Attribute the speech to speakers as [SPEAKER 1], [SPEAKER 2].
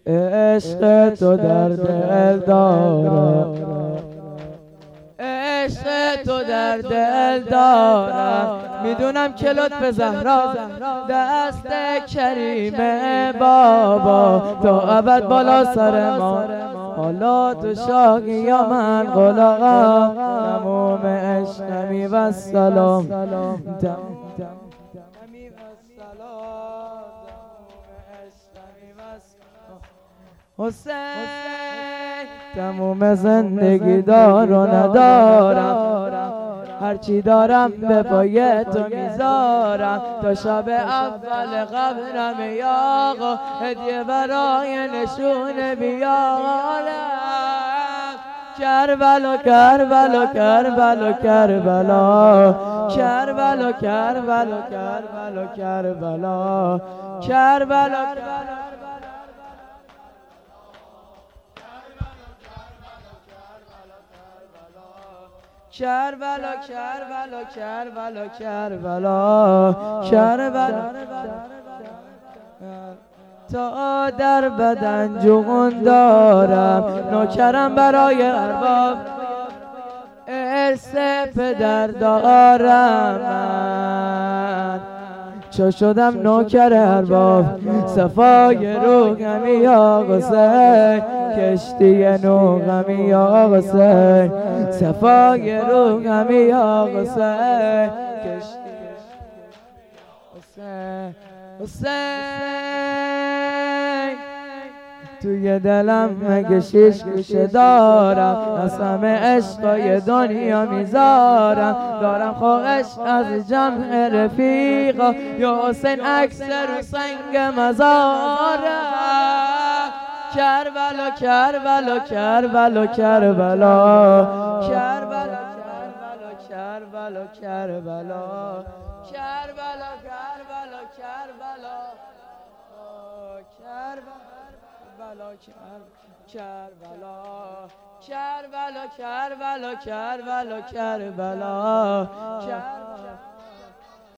[SPEAKER 1] عشق تو در دل دارم، عشق تو در دل دارم. میدونم که لطف زهرا دست کریم بابا تا ابد بالا سر ما. حالا تو شاقی یا من قلاقم، تموم عشقمی و سلام. حسین تموم زندگی دار و ندارم، هرچی دارم به پای تو میذارم. تا شب اول قبرم یا آقا هدیه برای نشون بیارم. کربلا کربلا کربلا کربلا کربلا کربلا کربلا کربلا کربلا کربلا کربلا کربلا کربلا کربلا. تا در بدن جون دارم، نوکرم برای ارباب ارث پدر دارم. من چو شدم نوکر ارباب، صفای روحمی یا حسین، کشتی نوغمی یا حسین، صفای روحمی یا حسین، کشتی حسین حسین. توی دلم مگه شیش گوشه دارم، قسم عشقای دنیا میذارم. دارم خواهش از جمع رفیقا، یا حسین عکس رو سنگ مزارم. کربلا کربلا کربلا کربلا کربلا کربلا کربلا کربلا کربلا کربلا کربلا کربلا کربلا کربلا کربلا کربلا.